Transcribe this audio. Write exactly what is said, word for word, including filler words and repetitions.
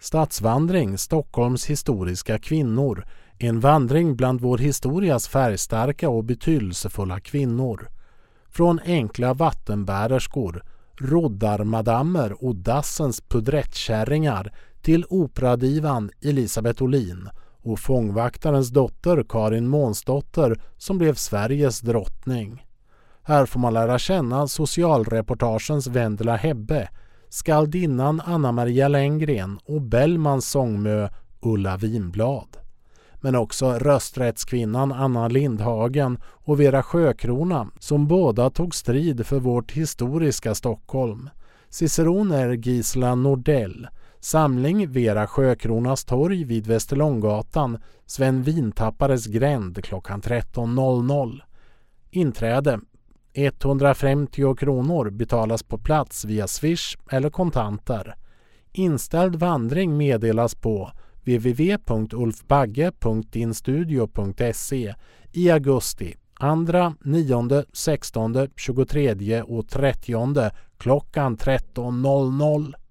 Stadsvandring Stockholms historiska kvinnor. En vandring bland vår historias färgstarka och betydelsefulla kvinnor. Från enkla vattenbärerskor, roddarmadammer och dassens pudrettkärringar till operadivan Elisabeth Olin och fångvaktarens dotter Karin Månsdotter som blev Sveriges drottning. Här får man lära känna socialreportagens Vendela Hebbe, skaldinnan Anna-Maria Lenngren och Bellmans sångmö Ulla Vinblad. Men också rösträttskvinnan Anna Lindhagen och Vera Sjökrona som båda tog strid för vårt historiska Stockholm. Ciceron är Gisela Nordell. Samling Vera Sjökronas torg vid Västerlånggatan, Sven Vintappares gränd klockan tretton noll noll. Inträde etthundrafemtio kronor betalas på plats via Swish eller kontanter. Inställd vandring meddelas på w w w punkt ulfbagge punkt dinstudio punkt se i augusti andra, nionde, sextonde, tjugotredje och trettionde klockan tretton noll noll.